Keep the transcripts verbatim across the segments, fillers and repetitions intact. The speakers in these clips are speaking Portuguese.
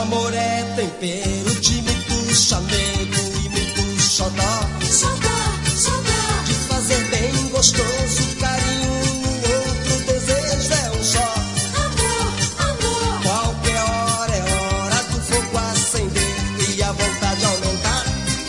amor é tempero de muito chamego e muito xodó. Xodó, xodó. De fazer bem gostoso, carinho no outro, desejo é um só. Amor, amor. Qualquer hora é hora do fogo acender e a vontade aumentar.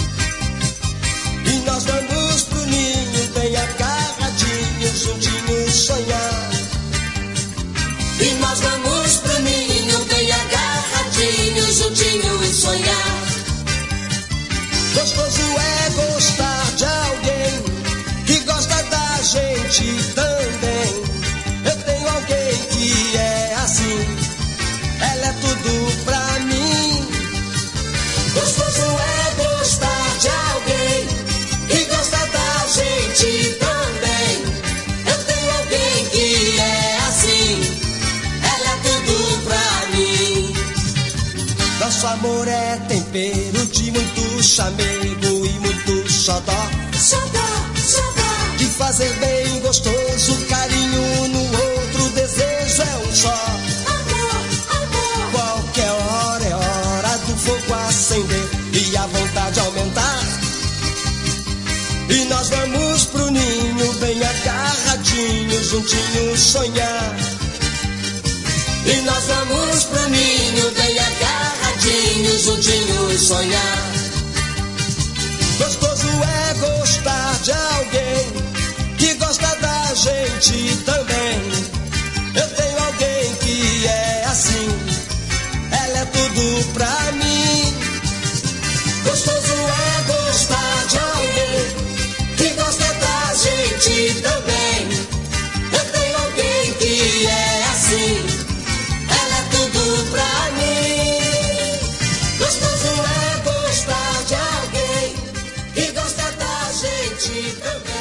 E nós vamos pro ninho bem agarradinhos, juntinhos sonhar. E nós vamos pro ninho bem agarradinhos, juntinhos sonhar. Gostoso é gostar de alguém que gosta da gente também. Eu tenho alguém que é assim, ela é tudo pra mim. Gostoso é gostar de alguém que gosta da gente também. Eu tenho alguém que é assim, ela é tudo pra mim. Nosso amor é tempero de muito chamego e muito xodó. Xodó, xodó. De fazer bem gostoso, carinho no outro, desejo é um só. Amor, amor. Qualquer hora é hora do fogo acender e a vontade aumentar. E nós vamos pro ninho bem agarradinhos, juntinhos sonhar. E nós vamos pro ninho bem agarradinhos, juntinhos sonhar. Gostoso é gostar de alguém que gosta da gente também. Eu tenho alguém que é assim, ela é tudo pra mim. Gostoso é gostar de alguém que gosta da gente também. Eu tenho alguém que é assim, ela é tudo pra mim. Gostoso é gostar de alguém que gosta da gente também.